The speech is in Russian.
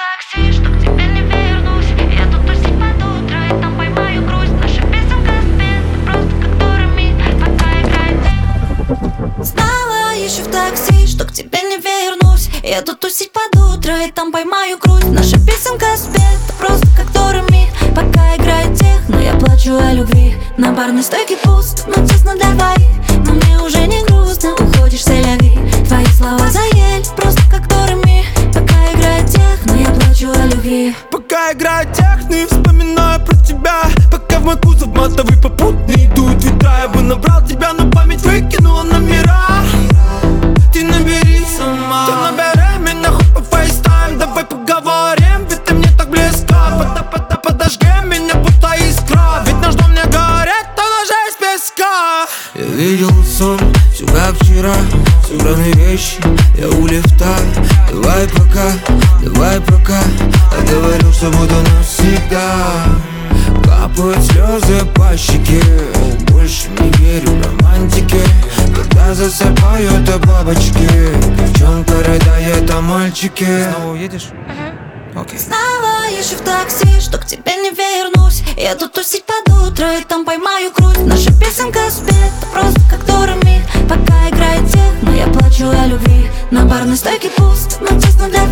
такси, что к тебе не вернусь. Я тут тусить под утро, и там поймаю грусть. Наша песенка спит, просто как дурамид, пока играет техно. Знала еще в такси, что к тебе не вернусь. Я тут тусить под утро, и там поймаю грусть. Наша песенка спет, просто как дурамид, пока играет техно. Я плачу о любви, на барной стойке пусто. Но честно давай, но мне уже не грустно. Уходишь, селяви, твои слова заели, просто как дурамид, пока играет техно. Я плачу о любви. Пока играет техно, вспоминаю про тебя. Пока в мой кузов матовый попутный идут ветра. Я бы набрал тебя, но память выкинула номера. Ты набери сама, ты набери меня хоть по фейстайм. Давай поговорим, ведь ты мне так близка. Подожги меня, будто искра. Ведь наш дом не горит, он уже из песка. Я видел сон, все как вчера. Собраны вещи, я у лифта. Давай пока. Я говорил, что буду навсегда. Капают слезы по щеке. Больше не верю в романтике. Когда засыпают бабочки. Девчонка рыдает о мальчике. Снова уедешь? Окей. Знала еще в такси, что к тебе не вернусь. Я тут тусить под утро, и там поймаю грусть. Наша песенка спит, просто как дурамид, пока играет техно. Я плачу о любви, на барной стойке пусто. Но честно, давай,